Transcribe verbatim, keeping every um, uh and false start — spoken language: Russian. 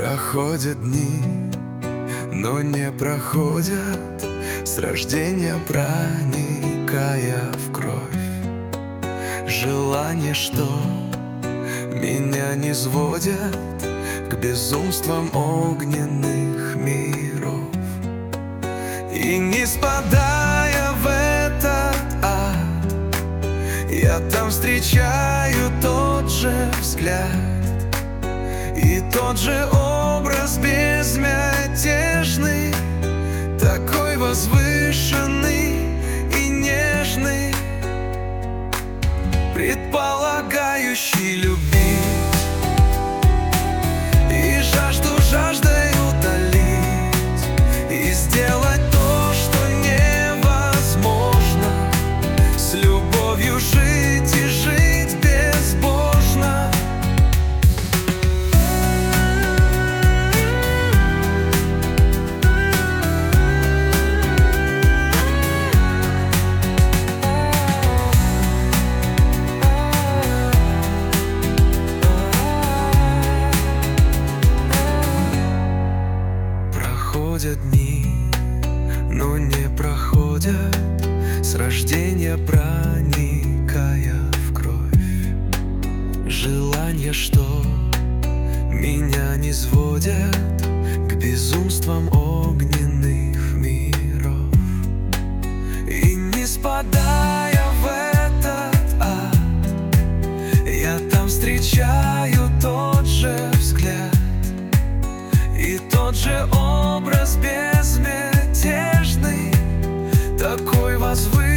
Проходят дни, но не проходят, с рождения проникая в кровь. Желание, что меня не сводят к безумствам огненных миров. И не спадая в этот ад, я там встречаю тот же взгляд и тот же образ безмятежный, такой возвышенный и нежный, предполагающий любить и жажду жаждой утолить, и сделать то, что невозможно, с любовью жить и жить безбожно. Проходят дни, но не проходят, с рождения проникая в кровь. Желания, что меня не сводят к безумствам огненных миров. И не спадая в этот ад, я там встречаю тот же взгляд и тот же образ безмятежный, такой возвышенный